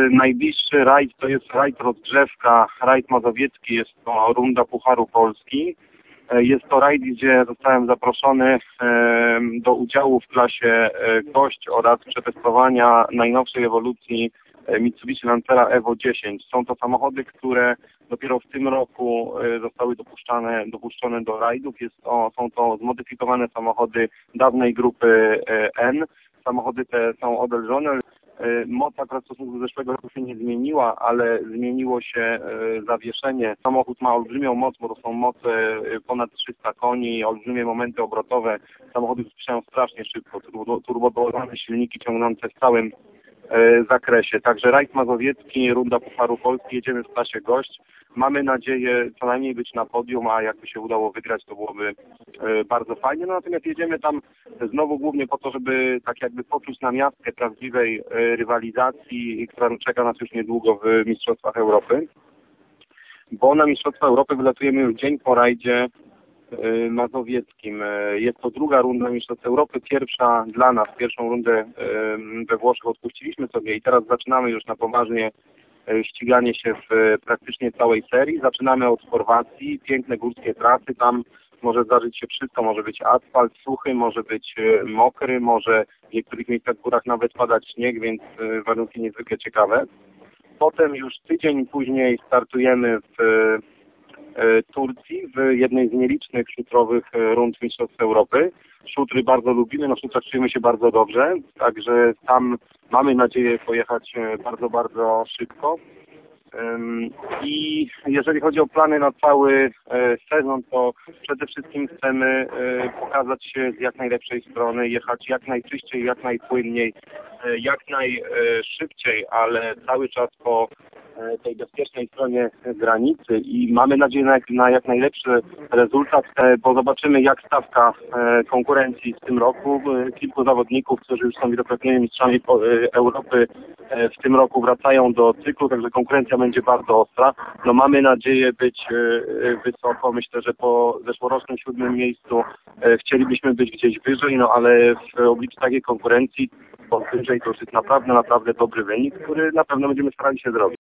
najbliższy rajd to jest rajd rozgrzewka, rajd mazowiecki, jest to runda Pucharu Polski. Jest to rajd, gdzie zostałem zaproszony do udziału w klasie gość oraz przetestowania najnowszej ewolucji Mitsubishi Lancera Evo 10. Są to samochody, które dopiero w tym roku zostały dopuszczone do rajdów. Są to zmodyfikowane samochody dawnej grupy N. Samochody te są odelżone. Moc akurat w stosunku do zeszłego roku się nie zmieniła, ale zmieniło się zawieszenie. Samochód ma olbrzymią moc, bo to są moce ponad 300 koni, olbrzymie momenty obrotowe. Samochody sprzedają strasznie szybko, turbodołowane silniki ciągnące w całym zakresie. Także rajd mazowiecki, runda Pucharu Polski, jedziemy w klasie gość. Mamy nadzieję co najmniej być na podium, a jakby się udało wygrać, to byłoby bardzo fajnie. No, natomiast jedziemy tam znowu głównie po to, żeby tak jakby poczuć namiastkę prawdziwej rywalizacji, która czeka nas już niedługo w Mistrzostwach Europy. Bo na Mistrzostwa Europy wylatujemy już dzień po rajdzie mazowieckim. Jest to druga runda Mistrzostw Europy, pierwsza dla nas. Pierwszą rundę we Włoszech odpuściliśmy sobie i teraz zaczynamy już na poważnie ściganie się w praktycznie całej serii. Zaczynamy od Chorwacji, piękne górskie trasy, tam może zdarzyć się wszystko, może być asfalt suchy, może być mokry, może w niektórych miejscach w górach nawet padać śnieg, więc warunki niezwykle ciekawe. Potem już tydzień później startujemy w Turcji, w jednej z nielicznych szutrowych rund Mistrzostw Europy. Szutry bardzo lubimy, na szutrach czujemy się bardzo dobrze, także tam mamy nadzieję pojechać bardzo, bardzo szybko. I jeżeli chodzi o plany na cały sezon, to przede wszystkim chcemy pokazać się z jak najlepszej strony, jechać jak najczyściej, jak najpłynniej, jak najszybciej, ale cały czas po tej bezpiecznej stronie granicy i mamy nadzieję na jak najlepszy rezultat, bo zobaczymy jak stawka konkurencji w tym roku. Kilku zawodników, którzy już są wielokrotnymi mistrzami Europy w tym roku wracają do cyklu, także konkurencja będzie bardzo ostra. No mamy nadzieję być wysoko. Myślę, że po zeszłorocznym 7. miejscu chcielibyśmy być gdzieś wyżej, no ale w obliczu takiej konkurencji wyżej to już jest naprawdę, naprawdę dobry wynik, który na pewno będziemy starali się zrobić.